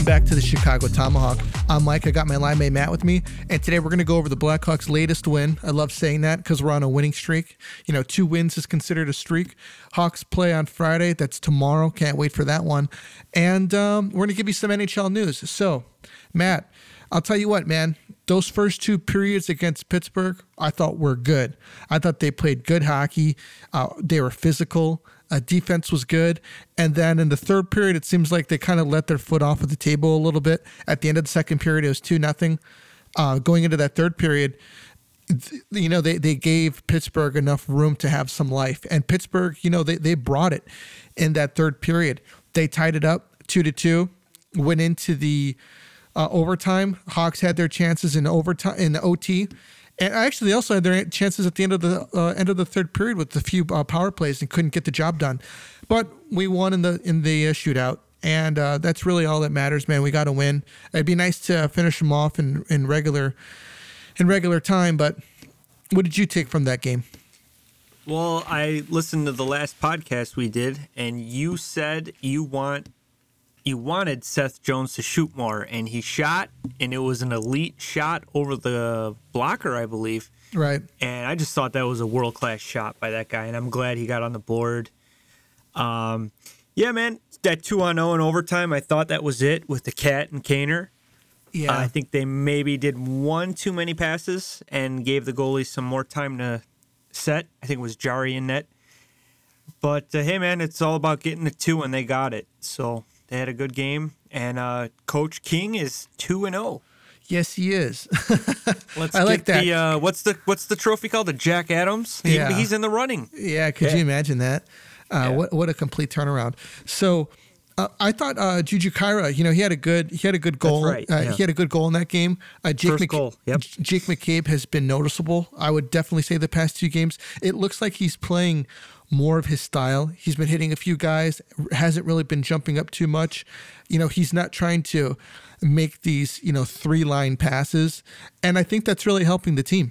back to the Chicago Tomahawk. I'm Mike. I got my line mate Matt with me, and today we're going to go over the Blackhawks' latest win. I love saying that because we're on a winning streak. 2 wins is considered a streak. Hawks play on Friday. That's tomorrow. Can't wait for that one. And we're going to give you some NHL news. So, Matt, I'll tell you what, man. Those first 2 periods against Pittsburgh, I thought were good. I thought they played good hockey. They were physical. Defense was good. And then in the third period, it seems like they kind of let their foot off of the table a little bit. At the end of the second period, it was 2-0. Going into that third period, they gave Pittsburgh enough room to have some life. And Pittsburgh, they brought it in that third period. They tied it up 2-2, went into the overtime. Hawks had their chances in overtime, in the OT. And actually, they also had their chances at the end of the third period with a few power plays and couldn't get the job done. But we won in the shootout, and that's really all that matters, man. We got to win. It'd be nice to finish them off in regular time. But what did you take from that game? Well, I listened to the last podcast we did, and you said you wanted Seth Jones to shoot more, and he shot, and it was an elite shot over the blocker, I believe. Right. And I just thought that was a world-class shot by that guy, and I'm glad he got on the board. Yeah, man, that 2-0 in overtime, I thought that was it with the Cat and Kaner. Yeah. I think they maybe did one too many passes and gave the goalie some more time to set. I think it was Jari in net. But, hey, man, it's all about getting the 2, and they got it. So they had a good game, and Coach King is 2-0. Yes, he is. I like that. What's the trophy called? The Jack Adams? Yeah. He's in the running. Yeah, could you imagine that? What a complete turnaround. So I thought Juju Kyra, he had a good goal. That's right. He had a good goal in that game. Jake McCabe has been noticeable. I would definitely say the past 2 games. It looks like he's playing more of his style. He's been hitting a few guys, hasn't really been jumping up too much. He's not trying to make these, 3-line passes. And I think that's really helping the team.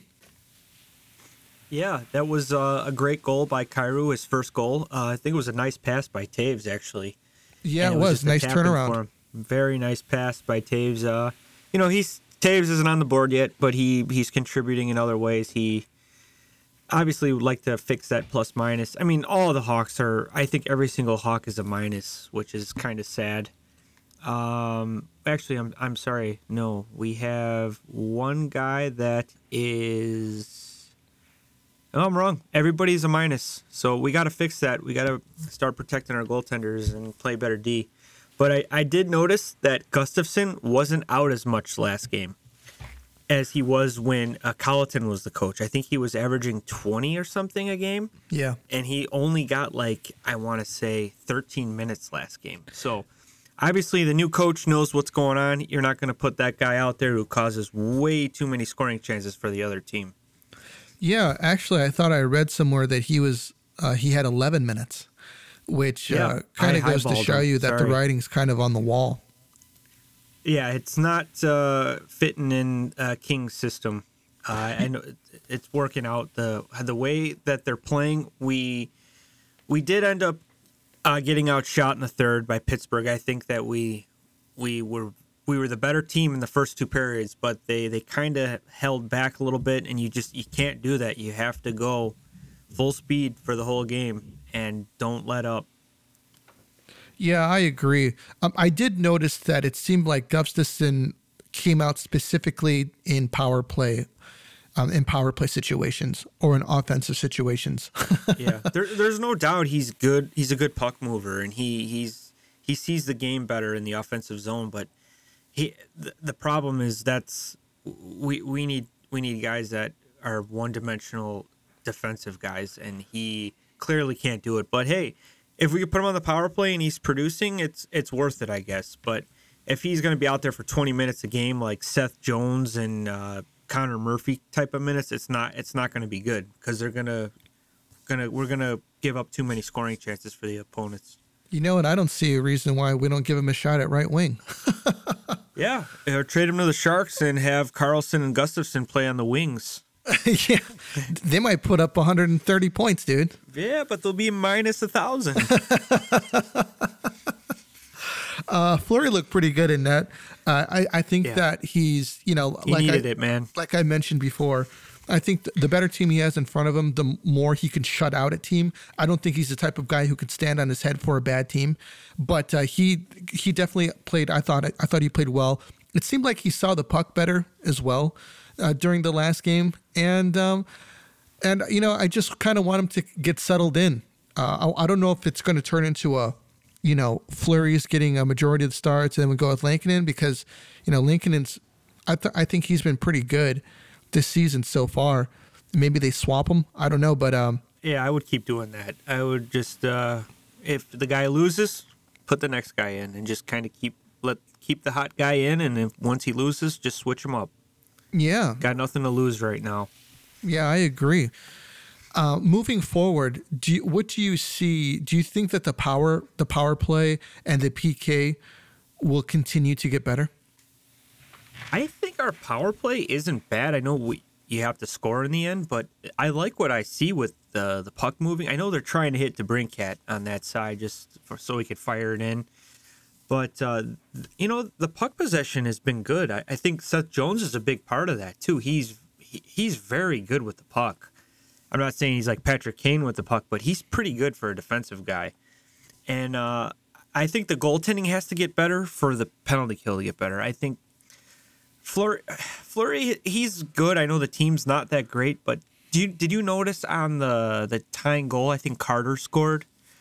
Yeah, that was a great goal by Kyrou, his first goal. I think it was a nice pass by Taves, actually. Yeah, it was. Nice turnaround. Very nice pass by Taves. Taves isn't on the board yet, but he's contributing in other ways. He obviously would like to fix that plus minus. I mean, all of the Hawks I think every single Hawk is a minus, which is kind of sad. Actually, I'm sorry. No, we have one guy that is... Oh, I'm wrong. Everybody's a minus. So we got to fix that. We got to start protecting our goaltenders and play better D. But I did notice that Gustafsson wasn't out as much last game as he was when Colleton was the coach. I think he was averaging 20 or something a game. Yeah. And he only got 13 minutes last game. So obviously the new coach knows what's going on. You're not going to put that guy out there who causes way too many scoring chances for the other team. Yeah, actually, I thought I read somewhere that he had 11 minutes, which kind of goes to show you that the writing's kind of on the wall. Yeah, it's not fitting in King's system. I know it's working out the way that they're playing. We did end up getting outshot in the third by Pittsburgh. I think that we were the better team in the first 2 periods, but they kind of held back a little bit, and you can't do that. You have to go full speed for the whole game and don't let up. Yeah, I agree. I did notice that it seemed like Gustafsson came out specifically in power play situations or in offensive situations. Yeah, there's no doubt he's good. He's a good puck mover, and he sees the game better in the offensive zone. But the problem is we need guys that are one-dimensional defensive guys, and he clearly can't do it. But hey, if we could put him on the power play and he's producing, it's worth it, I guess. But if he's going to be out there for 20 minutes a game like Seth Jones and Connor Murphy type of minutes, it's not going to be good because we're gonna give up too many scoring chances for the opponents. And I don't see a reason why we don't give him a shot at right wing. Yeah, or trade him to the Sharks and have Carlson and Gustafsson play on the wings. Yeah, they might put up 130 points, dude. Yeah, but they'll be minus 1,000. Fleury looked pretty good in net. I think that he's, He needed it, man. Like I mentioned before, I think the better team he has in front of him, the more he can shut out a team. I don't think he's the type of guy who could stand on his head for a bad team, but he definitely played. I thought he played well. It seemed like he saw the puck better as well during the last game, and I just kind of want him to get settled in. I don't know if it's going to turn into a, Fleury's getting a majority of the starts and then we go with Lankinen because, Lankinen's, I think he's been pretty good this season so far. Maybe they swap him. I don't know, but yeah, I would keep doing that. I would just if the guy loses, put the next guy in and just kind of keep the hot guy in, and if once he loses, just switch him up. Yeah, got nothing to lose right now. Yeah, I agree. Moving forward, what do you see? Do you think that the power play and the PK will continue to get better? I think our power play isn't bad. I know you have to score in the end, but I like what I see with the puck moving. I know they're trying to hit DeBrincat on that side so he could fire it in. But, the puck possession has been good. I think Seth Jones is a big part of that, too. He's very good with the puck. I'm not saying he's like Patrick Kane with the puck, but he's pretty good for a defensive guy. And I think the goaltending has to get better for the penalty kill to get better. I think Fleury, he's good. I know the team's not that great, but did you notice on the tying goal, I think Carter scored?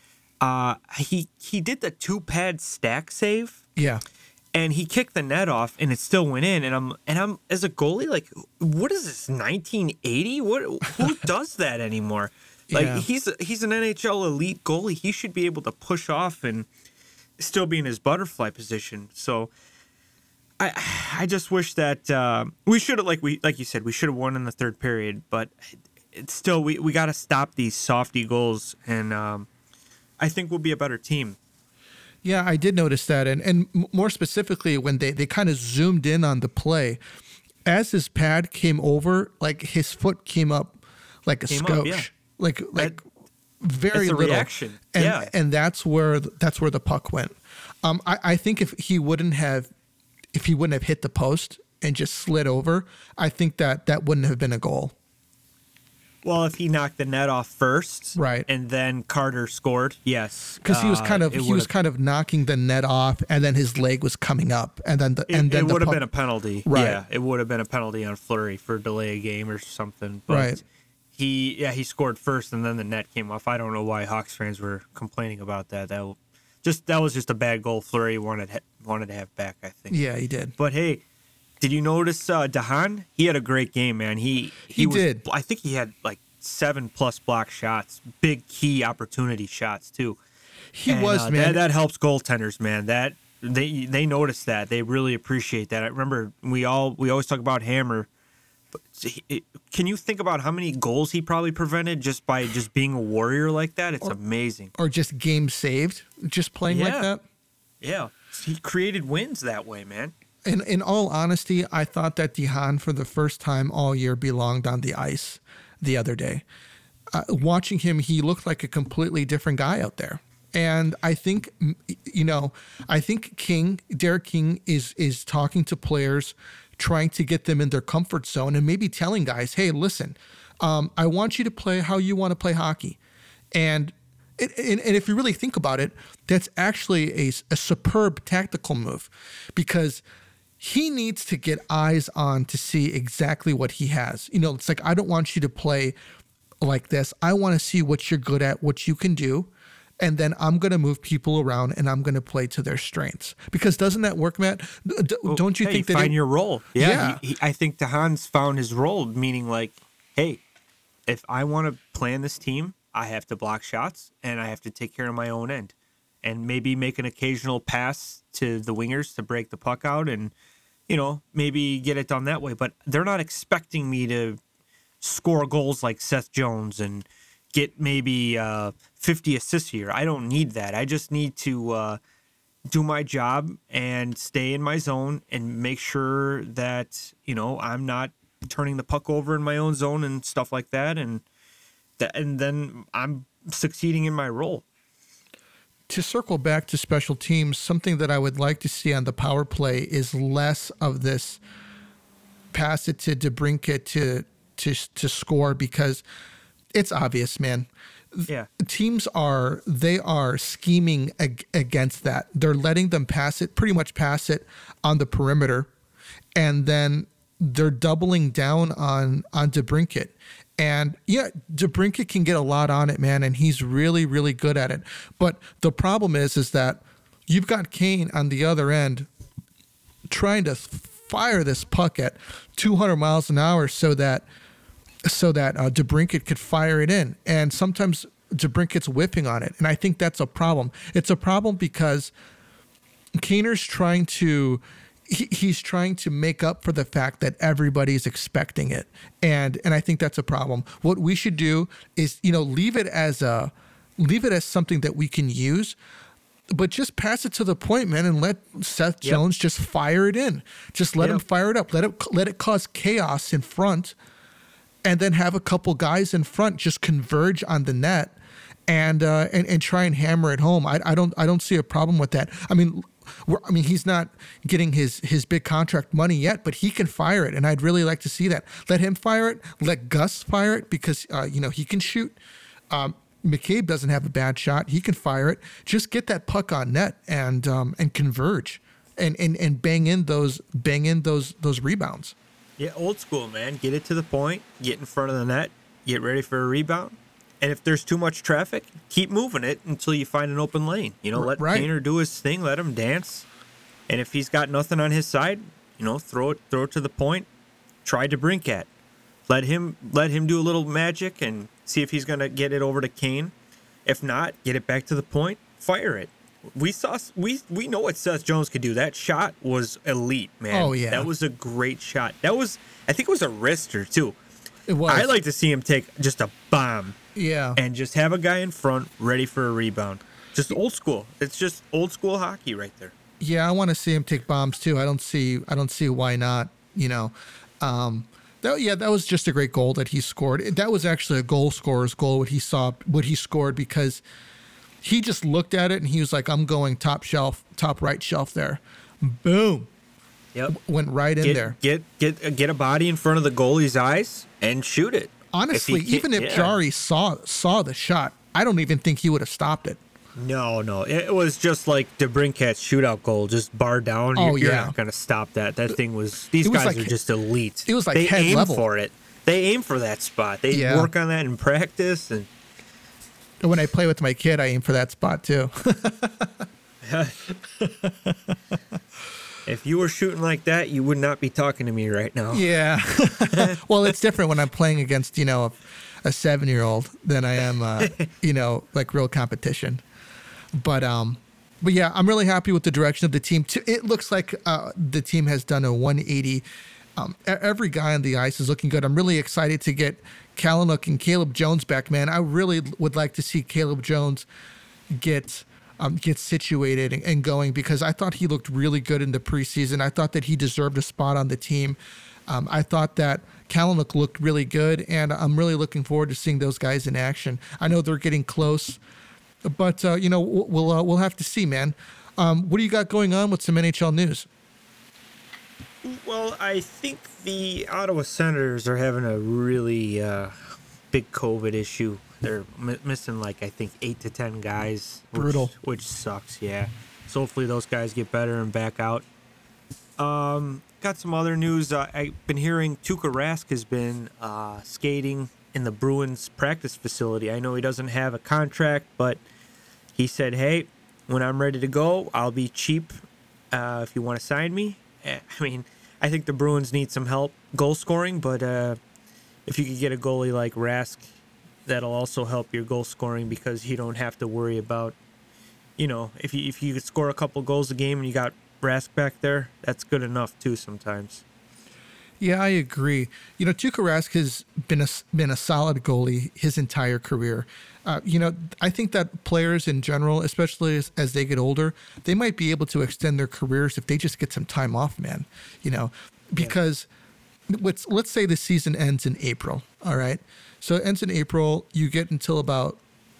He did the 2-pad stack save. Yeah. And he kicked the net off, and it still went in. And I'm as a goalie, like, what is this, 1980? Who does that anymore? Like, yeah. he's an NHL elite goalie. He should be able to push off and still be in his butterfly position. So I just wish that we should have, like you said, we should have won in the third period. But it's still, we got to stop these softy goals, and I think we'll be a better team. Yeah, I did notice that. And more specifically, when they kind of zoomed in on the play, as his pad came over, like his foot came up like a scotch. Yeah. Like very little. Reaction. And that's where the puck went. I think if he wouldn't have hit the post and just slid over, I think that wouldn't have been a goal. Well, if he knocked the net off first, right, and then Carter scored, yes, because he was kind of knocking the net off, and then his leg was coming up, and then it would have been a penalty. Right. Yeah, it would have been a penalty on Fleury for delay a game or something. But right. He scored first, and then the net came off. I don't know why Hawks fans were complaining about that. That was just a bad goal. Fleury wanted to have back, I think. Yeah, he did. But hey, did you notice DeHaan? He had a great game, man. He did. I think he had like 7+ block shots, big key opportunity shots too. He was, man. That helps goaltenders, man. That they notice that. They really appreciate that. I remember we always talk about Hammer. But can you think about how many goals he probably prevented just by being a warrior like that? It's amazing. Or just game saved, just playing like that. Yeah, he created wins that way, man. In all honesty, I thought that DeHaan for the first time all year belonged on the ice the other day. Watching him, he looked like a completely different guy out there. And I think, Derek King is talking to players, trying to get them in their comfort zone and maybe telling guys, hey, listen, I want you to play how you want to play hockey. And if you really think about it, that's actually a superb tactical move, because he needs to get eyes on to see exactly what he has. It's like, I don't want you to play like this. I want to see what you're good at, what you can do. And then I'm going to move people around and I'm going to play to their strengths. Because doesn't that work, Matt? Don't you think that find your role? Yeah. I think DeHaan's found his role, meaning like, hey, if I want to play in this team, I have to block shots and I have to take care of my own end. And maybe make an occasional pass to the wingers to break the puck out and, maybe get it done that way. But they're not expecting me to score goals like Seth Jones and get maybe 50 assists a year. I don't need that. I just need to do my job and stay in my zone and make sure that, I'm not turning the puck over in my own zone and stuff like that. And then I'm succeeding in my role. to circle back to special teams, something that I would like to see on the power play is less of this pass it to DeBrincat to score, because it's obvious, man. Yeah. Teams are scheming against that. They're letting them pretty much pass it on the perimeter, and then they're doubling down on DeBrincat. And yeah, DeBrincat can get a lot on it, man, and he's really, really good at it. But the problem is that you've got Kane on the other end trying to fire this puck at 200 miles an hour so that DeBrincat could fire it in. And sometimes DeBrincat's whiffing on it, and I think that's a problem. It's a problem because Kaner's trying to he's trying to make up for the fact that everybody's expecting it. And I think that's a problem. What we should do is, leave it as something that we can use, but just pass it to the point, man, and let Seth Jones just fire it in. Just let him fire it up. Let it cause chaos in front, and then have a couple guys in front just converge on the net and try and hammer it home. I don't see a problem with that. I mean, he's not getting his big contract money yet, but he can fire it, and I'd really like to see that. Let him fire it. Let Gus fire it, because he can shoot. McCabe doesn't have a bad shot. He can fire it. Just get that puck on net and converge and bang in those rebounds. Yeah, old school, man. Get it to the point. Get in front of the net. Get ready for a rebound. And if there's too much traffic, keep moving it until you find an open lane. Let Kaner do his thing. Let him dance. And if he's got nothing on his side, throw it to the point. Try DeBrincat. Let him do a little magic and see if he's gonna get it over to Kane. If not, get it back to the point. Fire it. We know what Seth Jones could do. That shot was elite, man. Oh yeah, that was a great shot. I think it was a wrister too. It was. I like to see him take just a bomb. Yeah. And just have a guy in front ready for a rebound. Just old school. It's just old school hockey right there. Yeah, I want to see him take bombs too. I don't see why not. That was just a great goal that he scored. That was actually a goal scorer's goal. What he scored, because he just looked at it and he was like, "I'm going top right shelf there." Boom. Yep. Went right in there. Get a body in front of the goalie's eyes and shoot it. Honestly, even if Jarry saw the shot, I don't even think he would have stopped it. No. It was just like DeBrincat's shootout goal, just bar down. You're not going to stop that. That thing was... These guys are just elite. It was like they head aim level. for it. They aim for that spot. They work on that in practice. And when I play with my kid, I aim for that spot too. If you were shooting like that, you would not be talking to me right now. Yeah. Well, it's different when I'm playing against, a 7-year-old than I am, like real competition. But yeah, I'm really happy with the direction of the team. It looks like the team has done a 180. Every guy on the ice is looking good. I'm really excited to get Kalynuk and Caleb Jones back, man. I really would like to see Caleb Jones get situated and going, because I thought he looked really good in the preseason. I thought that he deserved a spot on the team. I thought that Kalynuk looked really good, and I'm really looking forward to seeing those guys in action. I know they're getting close, but we'll have to see, man. What do you got going on with some NHL news? Well, I think the Ottawa Senators are having a really big COVID issue. They're missing, I think 8 to 10 guys. Brutal. Which sucks, yeah. So hopefully those guys get better and back out. Got some other news. I've been hearing Tuukka Rask has been skating in the Bruins practice facility. I know he doesn't have a contract, but he said, hey, when I'm ready to go, I'll be cheap if you want to sign me. I mean, I think the Bruins need some help goal scoring, but if you could get a goalie like Rask, that'll also help your goal scoring, because you don't have to worry about, if you could score a couple goals a game and you got Rask back there, that's good enough too sometimes. Yeah, I agree. Tuukka Rask has been a solid goalie his entire career. I think that players in general, especially as they get older, they might be able to extend their careers if they just get some time off, man. Because let's say the season ends in April, all right? So it ends in April. You get until about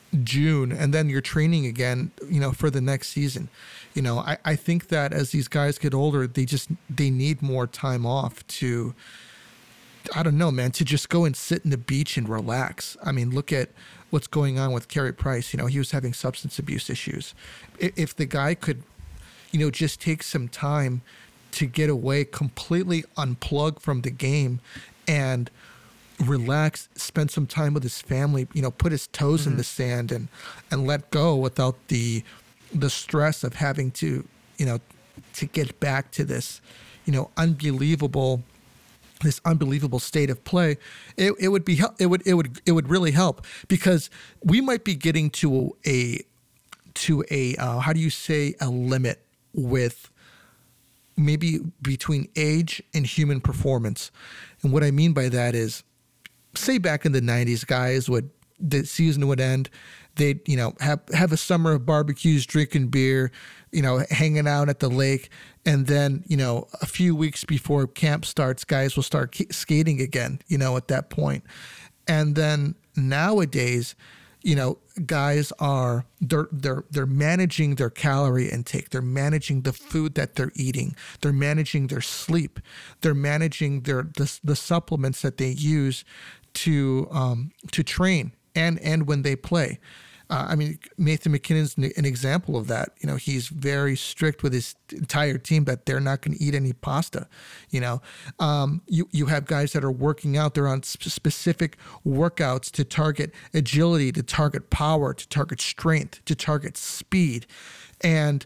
June, and then you're training again, for the next season. I think that as these guys get older, they need more time off to, I don't know, man, to just go and sit in the beach and relax. I mean, look at what's going on with Carey Price. He was having substance abuse issues. If the guy could, just take some time to get away, completely unplug from the game and relax, spend some time with his family, put his toes in the sand and let go without the stress of having to, to get back to this, unbelievable state of play. It would really help, because we might be getting to a how do you say, a limit with maybe between age and human performance. And what I mean by that is, say back in the 90s, guys the season would end, they'd, have a summer of barbecues, drinking beer, hanging out at the lake. And then, a few weeks before camp starts, guys will start skating again, at that point. And then nowadays, guys they're managing their calorie intake. They're managing the food that they're eating. They're managing their sleep. They're managing the supplements that they use to train and when they play. Nathan MacKinnon's an example of that. He's very strict with his entire team that they're not going to eat any pasta. You have guys that are working out. They're on specific workouts to target agility, to target power, to target strength, to target speed. And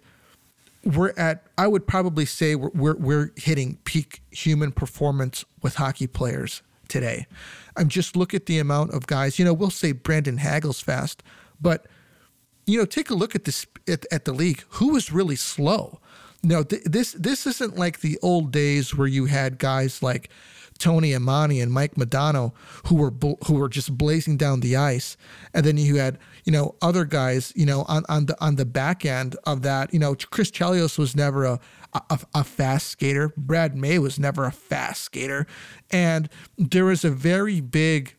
I would probably say we're hitting peak human performance with hockey players today. Just look at the amount of guys, we'll say Brandon Hagel's fast, but, take a look at this at the league. Who is really slow? No, this isn't like the old days where you had guys like Tony Amani and Mike Modano who were just blazing down the ice, and then you had other guys on the back end of that. Chris Chelios was never a fast skater. Brad May was never a fast skater, and there was a very big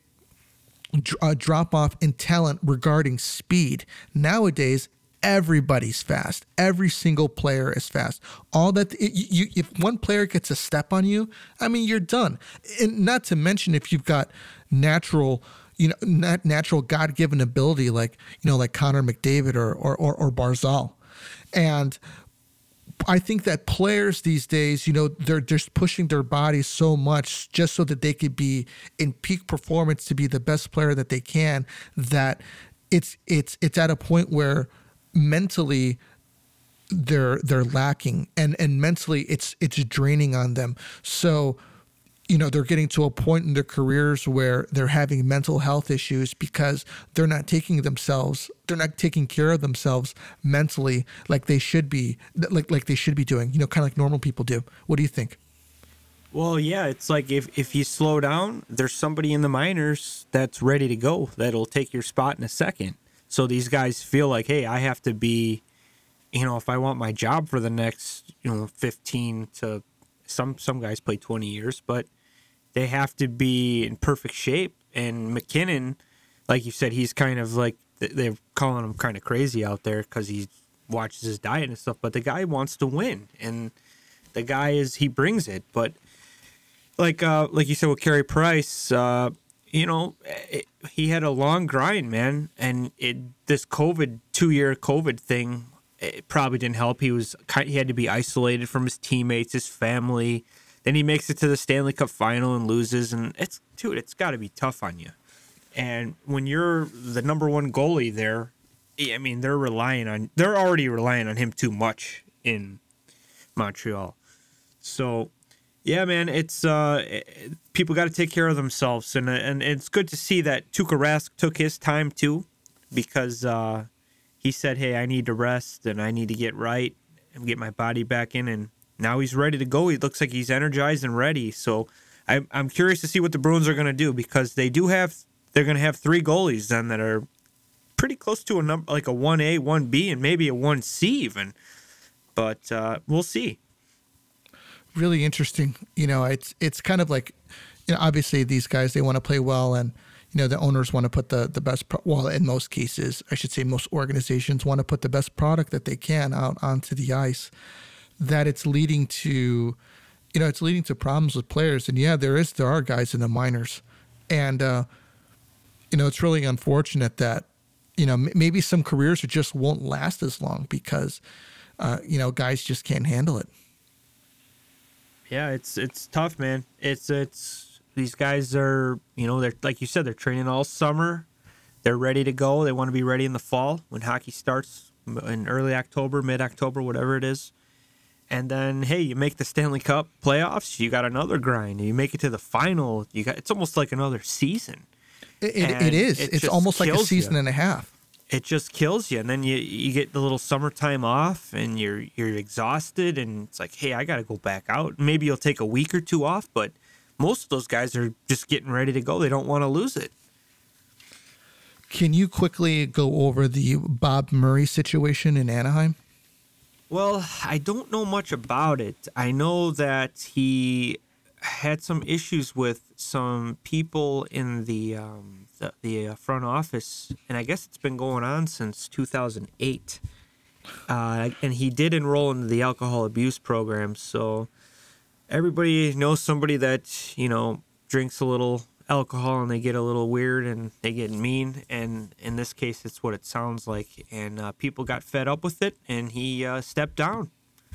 drop off in talent regarding speed. Nowadays, everybody's fast. Every single player is fast. If one player gets a step on you, you're done. And not to mention if you've got natural God-given ability like Connor McDavid or Barzal. And I think that players these days, they're just pushing their bodies so much just so that they could be in peak performance to be the best player that they can, that it's at a point where mentally they're lacking, and mentally it's draining on them. So they're getting to a point in their careers where they're having mental health issues because they're not taking care of themselves mentally like they should be, like they should be doing, kind of like normal people do. What do you think? Well, yeah, it's like if you slow down, there's somebody in the minors that's ready to go that'll take your spot in a second. So these guys feel like, hey, I have to be, if I want my job for the next, 15 to some guys play 20 years, but they have to be in perfect shape. And MacKinnon, like you said, he's kind of like, they're calling him kind of crazy out there because he watches his diet and stuff, but the guy wants to win, and the guy he brings it. But like you said with Carey Price, he had a long grind, man, and this 2-year COVID thing, it probably didn't help. He had to be isolated from his teammates, his family. Then he makes it to the Stanley Cup final and loses, and it's got to be tough on you. And when you're the number one goalie there, they're already relying on him too much in Montreal. So, yeah, man, it's people got to take care of themselves, and it's good to see that Tuukka Rask took his time too, because he said, "Hey, I need to rest and I need to get right and get my body back in," and now he's ready to go. He looks like he's energized and ready. So I'm curious to see what the Bruins are going to do, because they're going to have 3 goalies then that are pretty close to a number, like a 1A, 1B, and maybe a 1C even. But we'll see. Really interesting. It's kind of like, obviously these guys, they want to play well, and the owners want to put the best, well, in most cases, I should say most organizations want to put the best product that they can out onto the ice, that it's leading to, it's leading to problems with players. And yeah, there are guys in the minors. And, it's really unfortunate that, maybe some careers just won't last as long because, guys just can't handle it. Yeah, it's tough, man. It's these guys are, they're, like you said, they're training all summer. They're ready to go. They want to be ready in the fall when hockey starts in early October, mid-October, whatever it is. And then, hey, you make the Stanley Cup playoffs, you got another grind. You make it to the final, it's almost like another season. It is. It's almost like a season and a half. It just kills you. And then you get the little summertime off and you're exhausted and it's like, hey, I got to go back out. Maybe you'll take a week or two off, but most of those guys are just getting ready to go. They don't want to lose it. Can you quickly go over the Bob Murray situation in Anaheim? Well, I don't know much about it. I know that he had some issues with some people in the front office, and I guess it's been going on since 2008. And he did enroll into the alcohol abuse program, so everybody knows somebody that, drinks a little alcohol and they get a little weird and they get mean, and in this case it's what it sounds like, and people got fed up with it and he stepped down.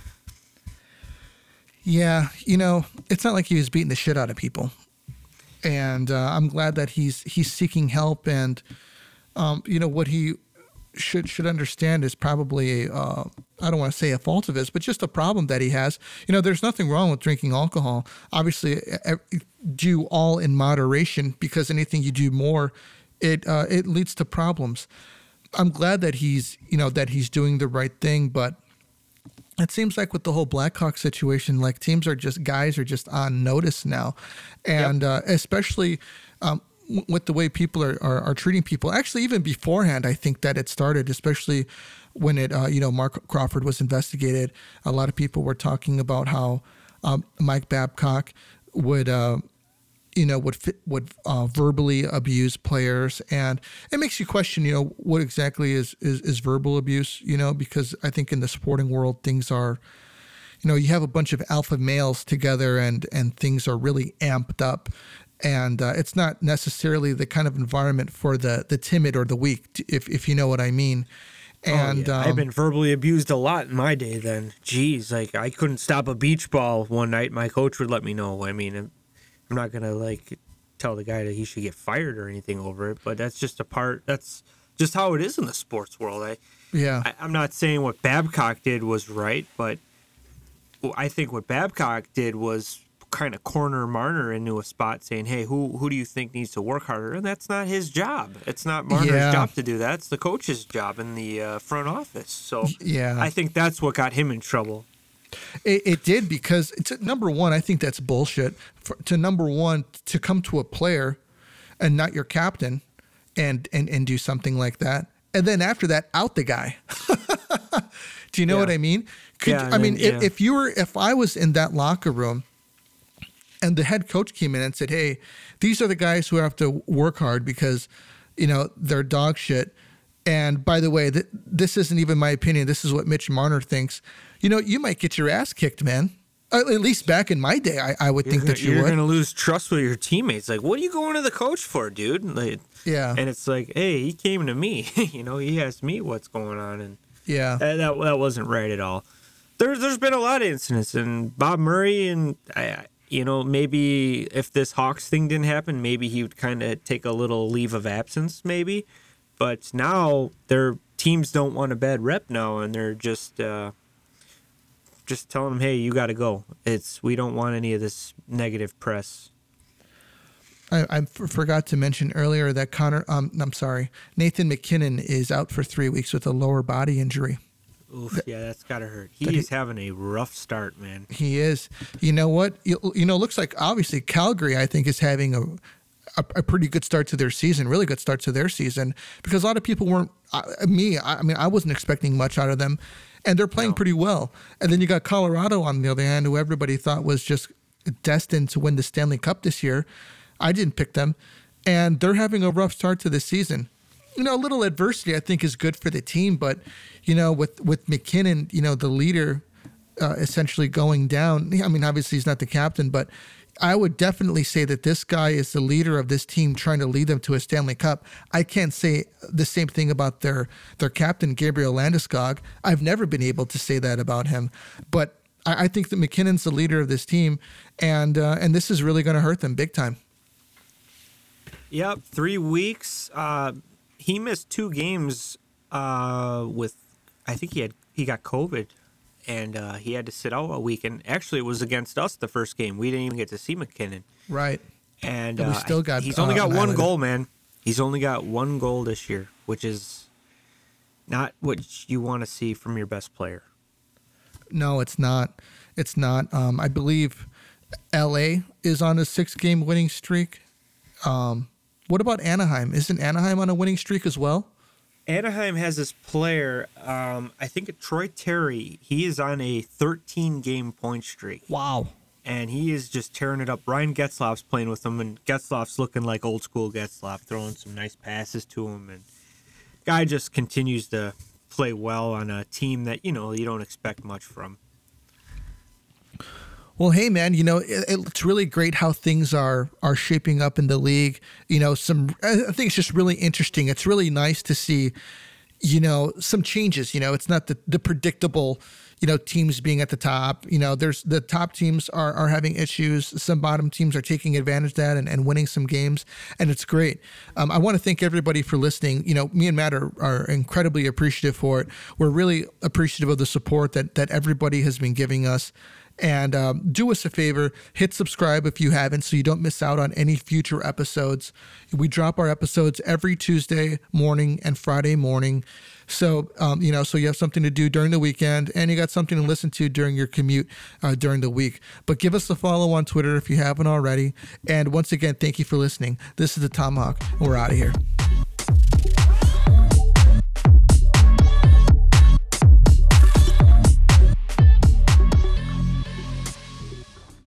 Yeah, it's not like he was beating the shit out of people, and I'm glad that he's seeking help, and what he should understand is probably I don't want to say a fault of his, but just a problem that he has. There's nothing wrong with drinking alcohol. Obviously, do all in moderation, because anything you do more, it leads to problems. I'm glad that he's doing the right thing, but it seems like with the whole Blackhawks situation, like guys are just on notice now, and especially with the way people are treating people. Actually, even beforehand, I think that it started, especially when Mark Crawford was investigated. A lot of people were talking about how Mike Babcock would verbally abuse players, and it makes you question, what exactly is verbal abuse, because I think in the sporting world things are, you have a bunch of alpha males together and things are really amped up. And it's not necessarily the kind of environment for the timid or the weak, if you know what I mean. And I've been verbally abused a lot in my day then. Jeez, like I couldn't stop a beach ball one night. My coach would let me know. I mean, I'm not going to tell the guy that he should get fired or anything over it, but that's just that's just how it is in the sports world. I'm not saying what Babcock did was right, but I think what Babcock did was kind of corner Marner into a spot saying, hey, who do you think needs to work harder? And that's not his job. It's not Marner's job to do that. It's the coach's job in the front office. So I think that's what got him in trouble. It did, because number one, I think that's bullshit. To come to a player and not your captain and do something like that. And then after that, out the guy. Do you know what I mean? If I was in that locker room and the head coach came in and said, hey, these are the guys who have to work hard because, they're dog shit. And by the way, this isn't even my opinion. This is what Mitch Marner thinks. You might get your ass kicked, man. At least back in my day, I would think that you would. You're going to lose trust with your teammates. Like, what are you going to the coach for, dude? And it's like, hey, he came to me. He asked me what's going on. And that wasn't right at all. There's been a lot of incidents. And Bob Murray, and maybe if this Hawks thing didn't happen, maybe he would kind of take a little leave of absence, maybe. But now their teams don't want a bad rep now, and they're just telling them, hey, you got to go. We don't want any of this negative press. I forgot to mention earlier that Nathan McKinnon is out for 3 weeks with a lower body injury. Oof, that's got to hurt. He's having a rough start, man. He is. You know what? Looks like obviously Calgary, I think, is having a pretty good start to their season, really good start to their season, because a lot of people weren't, I wasn't expecting much out of them, and they're playing pretty well. And then you got Colorado on the other hand, who everybody thought was just destined to win the Stanley Cup this year. I didn't pick them. and they're having a rough start to the season. A little adversity I think is good for the team, but with MacKinnon, the leader, essentially going down. I mean, obviously he's not the captain, but I would definitely say that this guy is the leader of this team, trying to lead them to a Stanley Cup. I can't say the same thing about their captain, Gabriel Landeskog. I've never been able to say that about him, but I think that MacKinnon's the leader of this team, and this is really going to hurt them big time. Yep, 3 weeks. He missed 2 games with, I think he got COVID, and he had to sit out a week. And actually, it was against us the first game. We didn't even get to see MacKinnon. Right. And we still got. He's only got 1 goal, man. He's only got 1 goal this year, which is not what you want to see from your best player. No, it's not. It's not. I believe LA is on a 6-game winning streak. What about Anaheim? Isn't Anaheim on a winning streak as well? Anaheim has this player, I think Troy Terry. He is on a 13-game point streak. Wow. And he is just tearing it up. Ryan Getzlaf's playing with him, and Getzlaf's looking like old school Getzlaf, throwing some nice passes to him. And guy just continues to play well on a team that, you don't expect much from. Well, hey, man, it's really great how things are shaping up in the league. I think it's just really interesting. It's really nice to see, some changes. It's not the predictable, teams being at the top. There's the top teams are having issues. Some bottom teams are taking advantage of that and winning some games, and it's great. I want to thank everybody for listening. Me and Matt are incredibly appreciative for it. We're really appreciative of the support that everybody has been giving us. And do us a favor, hit subscribe if you haven't, so you don't miss out on any future episodes. We drop our episodes every Tuesday morning and Friday morning. So, so you have something to do during the weekend, and you got something to listen to during your commute during the week. But give us a follow on Twitter if you haven't already. And once again, thank you for listening. This is the Tomahawk, and we're out of here.